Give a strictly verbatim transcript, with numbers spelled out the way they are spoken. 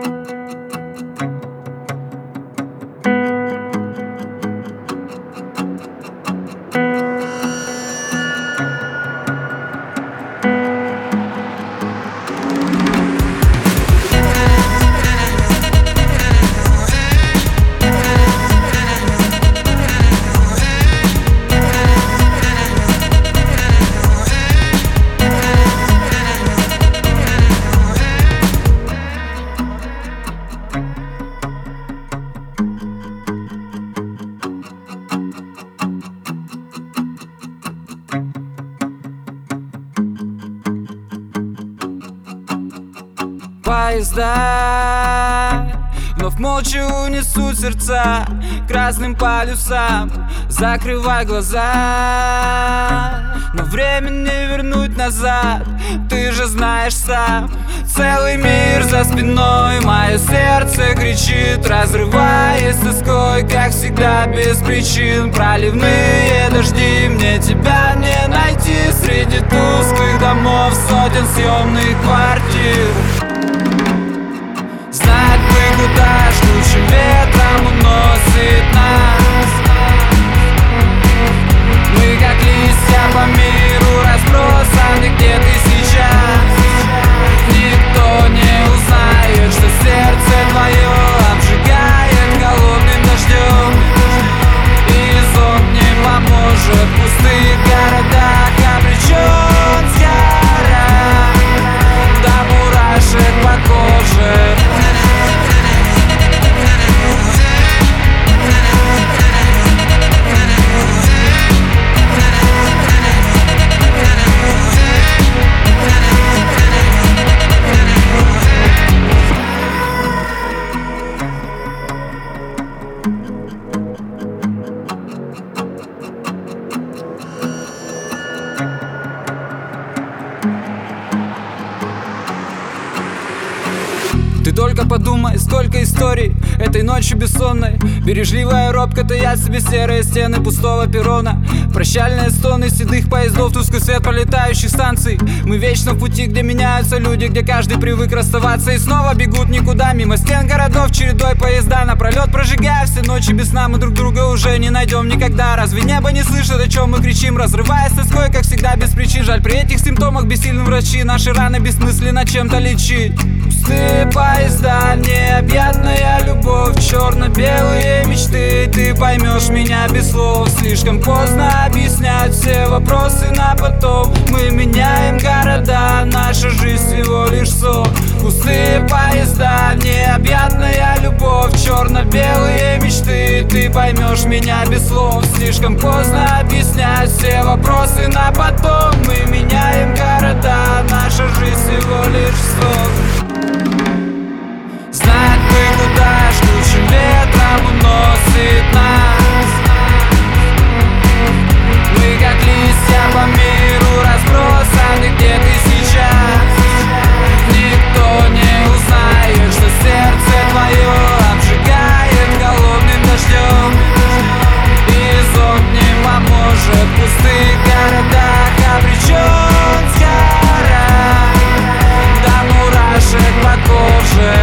Поезда вновь молча унесут сердца к разным полюсам. Закрывай глаза, но время не вернуть назад. Ты же знаешь сам, целый мир за спиной. Мое сердце кричит, разрываясь тоской, как всегда без причин. Проливные дожди, мне тебя не найти среди тусклых домов, сотен съемных квартир. Знать бы, куда жгучим ветром уносит нас. Мы как листья по миру разбросаны, где ты сейчас. Никто не узнает, что сердце твое обжигает холодным дождем. И зонт не поможет в пустых городах. Обречен сгорать до мурашек по коже. Ты только подумай, сколько историй этой ночью бессонной. Бережливая робко таят в себе серые стены пустого перрона. Прощальные стоны седых поездов, тусклый свет пролетающих станций. Мы вечно в пути, где меняются люди, где каждый привык расставаться и снова бегут никуда. Мимо стен городов чередой поезда напролет, прожигая все ночи без сна. Мы друг друга уже не найдем никогда. Разве небо не слышит, о чем мы кричим? Разрываясь тоской, как всегда без причин. Жаль, при этих симптомах бессильны врачи. Наши раны бессмысленно чем-то лечить. Пустые поезда, необъятная любовь, черно-белые мечты. Ты поймешь меня без слов. Слишком поздно объяснять все вопросы на потом. Мы меняем города, наша жизнь всего лишь сон. Пустые поезда, необъятная любовь, черно-белые мечты. Ты поймешь меня без слов. Слишком поздно объяснять все вопросы на потом. Мы меняем города, наша жизнь всего лишь сон. Знать бы, куда жгучим ветром уносит нас. Мы как листья по миру разбросаны, где ты сейчас. Никто не узнает, что сердце твое обжигает холодным дождем. И зонт не поможет в пустых городах. Обречен сгорать до мурашек по коже.